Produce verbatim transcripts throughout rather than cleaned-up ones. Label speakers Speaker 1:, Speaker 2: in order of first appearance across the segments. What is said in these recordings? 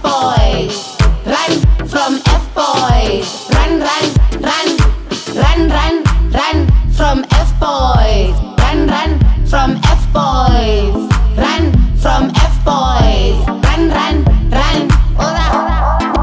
Speaker 1: F-boys. Run from F-boys. Run, run, run. Run, run, run from F-boys. Run, run from F-boys. Run from F-boys. Run, run, run. Hola, hola.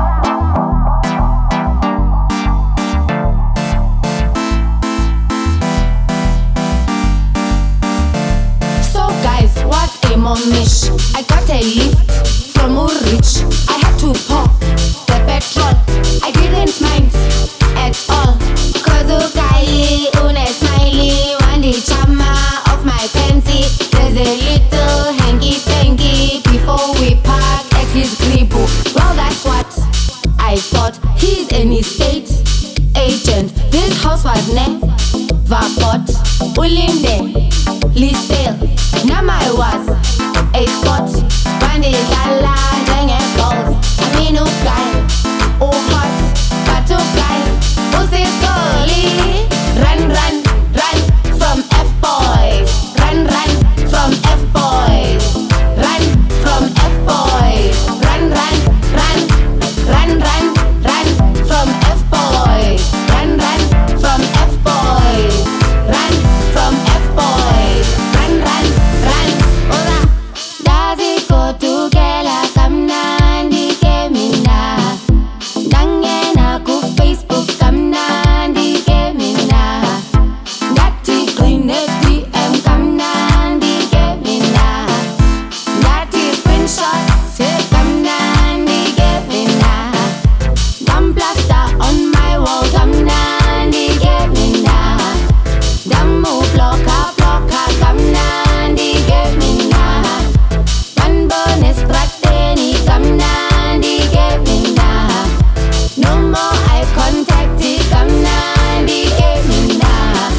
Speaker 1: So guys, what a momish. I got a lift from Woolwich. I had to pump the petrol. I didn't mind at all. Cause the guy on a smiley one the chama of my fancy. There's a little hanky panky before we park at his crib. Well, that's what I thought. He's an estate agent. This house was never bought. Ulinde, Lisale. Now I was a spot. When the gala dang and balls. I mean, oh guy, oh hot, but oh guy, who's this girlie? Run, run, run from F-boys. Run, run from F-boys. Run from F-boys. Run, run, run. Run, run, run from F-boys. Run, run from F-boys. Run from F-boys. Run, run, run. Hola. Does it go together? Come nandi kemina. Dangena ku Facebook. Come nandi kemina. Dati green D M. Come nandi kemina. Dati screenshot. Take come nandi kemina. Dumb plaster on my wall. Come nandi kemina. Dammu blocker blocker. Come nandi kemina. One bonus strateni. Come nandi kemina. No more eye contact. Come nandi kemina.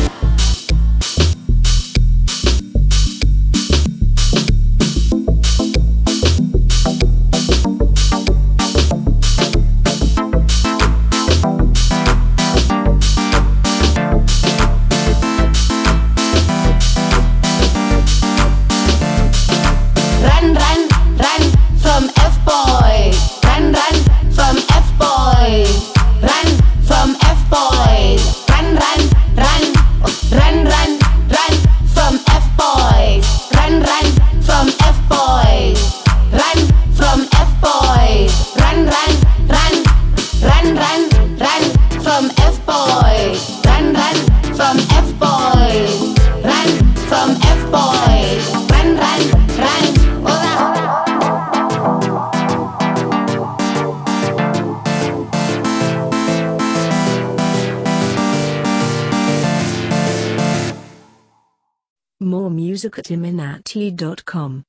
Speaker 1: Run, run, run from F-boys. Run, run from F-boys. Run from F-boys. Run, run, run. Run, run, run from F-boys. Run, run from F-boys. Run from F-boys. Run, run, run. Run, run, run from F-boys. Run, run from F-boys. Run from F-boys. Run, run, run. Hola, hola.
Speaker 2: More music at iminati dot com.